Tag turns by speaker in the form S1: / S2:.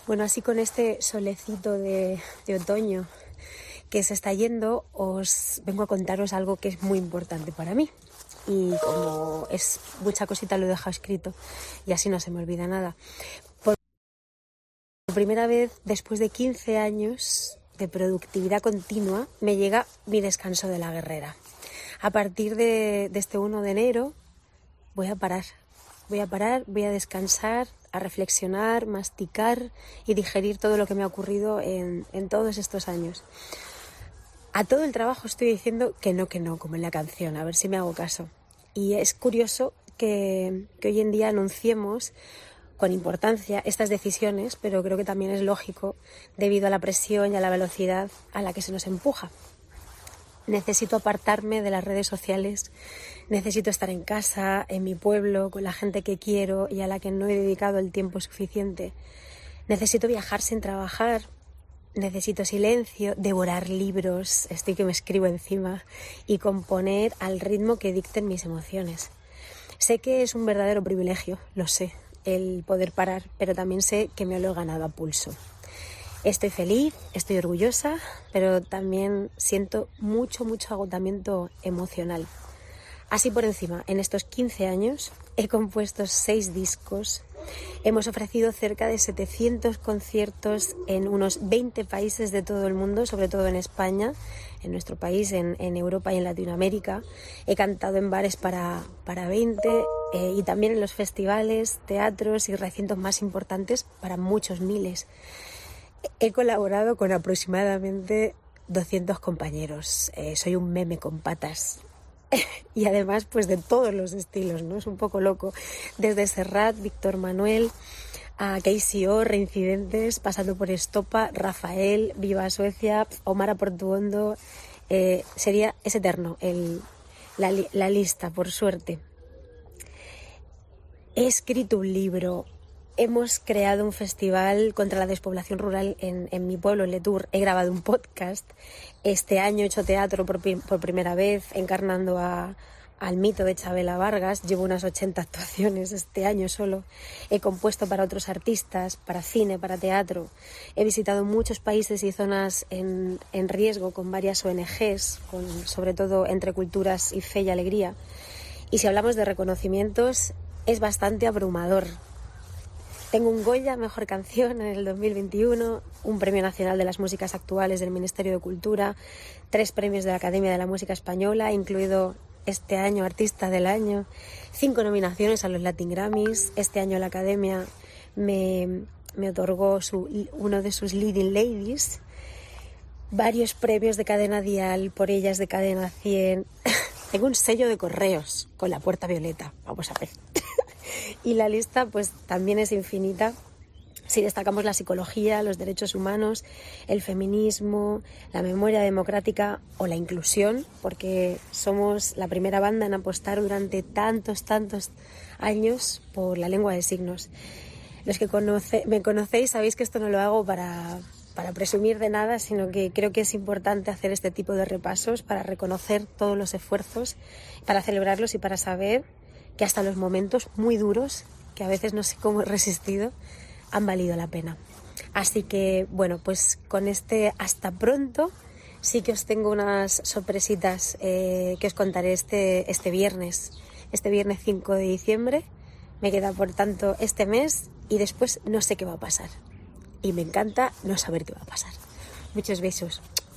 S1: Bueno, así con este solecito de otoño que se está yendo, os vengo a contaros algo que es muy importante para mí. Y como es mucha cosita lo he dejado escrito y así no se me olvida nada. Por primera vez, después de 15 años de productividad continua, me llega mi descanso de la guerrera. A partir de este 1 de enero voy a parar, voy a descansar, a reflexionar, masticar y digerir todo lo que me ha ocurrido en todos estos años. A todo el trabajo estoy diciendo que no, como en la canción, a ver si me hago caso. Y es curioso que hoy en día anunciemos con importancia estas decisiones, pero creo que también es lógico debido a la presión y a la velocidad a la que se nos empuja. Necesito apartarme de las redes sociales, necesito estar en casa, en mi pueblo, con la gente que quiero y a la que no he dedicado el tiempo suficiente. Necesito viajar sin trabajar, necesito silencio, devorar libros, estoy que me escribo encima y componer al ritmo que dicten mis emociones. Sé que es un verdadero privilegio, lo sé, el poder parar, pero también sé que me lo he ganado a pulso. Estoy feliz, estoy orgullosa, pero también siento mucho agotamiento emocional. Así por encima, en estos 15 años he compuesto 6 discos, hemos ofrecido cerca de 700 conciertos en unos 20 países de todo el mundo, sobre todo en España, en nuestro país, en Europa y en Latinoamérica. He cantado en bares para 20 y también en los festivales, teatros y recintos más importantes para muchos miles. He colaborado con aproximadamente 200 compañeros. Soy un meme con patas. Y además, pues de todos los estilos, ¿no? Es un poco loco. Desde Serrat, Víctor Manuel, a KCO, Reincidentes, pasando por Estopa, Rafael, Viva Suecia, Omar Portuondo. Es eterno la lista, por suerte. He escrito un libro. Hemos creado un festival contra la despoblación rural en mi pueblo, en Letour. He grabado un podcast. Este año he hecho teatro por primera vez, encarnando al mito de Chabela Vargas. Llevo unas 80 actuaciones este año solo. He compuesto para otros artistas, para cine, para teatro. He visitado muchos países y zonas en riesgo con varias ONGs, sobre todo Entre Culturas y Fe y Alegría. Y si hablamos de reconocimientos, es bastante abrumador. Tengo un Goya, Mejor Canción en el 2021, un Premio Nacional de las Músicas Actuales del Ministerio de Cultura, 3 premios de la Academia de la Música Española, incluido este año Artista del Año, 5 nominaciones a los Latin Grammys. Este año la Academia me otorgó uno de sus Leading Ladies, varios premios de Cadena Dial, por ellas de Cadena 100. Tengo un sello de correos con la Puerta Violeta, vamos a ver. Y la lista pues también es infinita si destacamos la psicología, los derechos humanos, el feminismo, la memoria democrática o la inclusión, porque somos la primera banda en apostar durante tantos años por la lengua de signos. Los que me conocéis sabéis que esto no lo hago para presumir de nada, sino que creo que es importante hacer este tipo de repasos para reconocer todos los esfuerzos, para celebrarlos y para saber que hasta los momentos muy duros, que a veces no sé cómo he resistido, han valido la pena. Así que, bueno, pues con este hasta pronto sí que os tengo unas sorpresitas que os contaré este viernes 5 de diciembre. Me queda, por tanto, este mes y después no sé qué va a pasar. Y me encanta no saber qué va a pasar. Muchos besos.